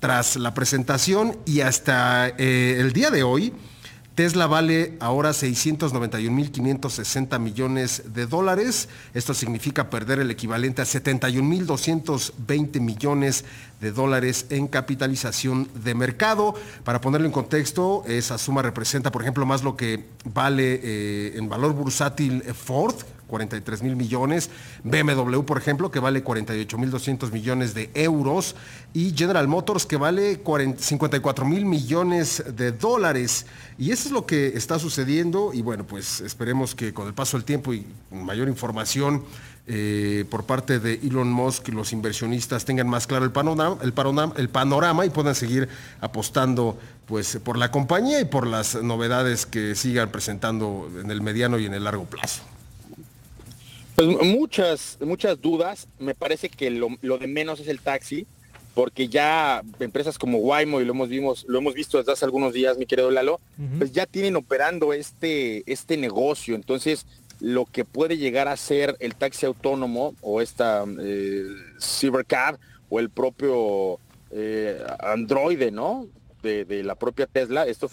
tras la presentación y hasta el día de hoy, Tesla vale ahora 691.560 millones de dólares. Esto significa perder el equivalente a 71.220 millones de dólares en capitalización de mercado. Para ponerlo en contexto, esa suma representa, por ejemplo, más lo que vale en valor bursátil Ford, 43.000 millones, BMW, por ejemplo, que vale 48.200 millones de euros, y General Motors, que vale 54.000 millones de dólares. Y eso es lo que está sucediendo, y bueno, pues esperemos que con el paso del tiempo y mayor información por parte de Elon Musk, los inversionistas tengan más claro el panorama y puedan seguir apostando pues por la compañía y por las novedades que sigan presentando en el mediano y en el largo plazo. Pues muchas dudas. Me parece que lo de menos es el taxi, porque ya empresas como Waymo, y lo hemos visto desde hace algunos días, mi querido Lalo, pues ya tienen operando este negocio. Entonces, lo que puede llegar a ser el taxi autónomo o esta Cybercab o el propio androide, ¿no? De la propia Tesla, esto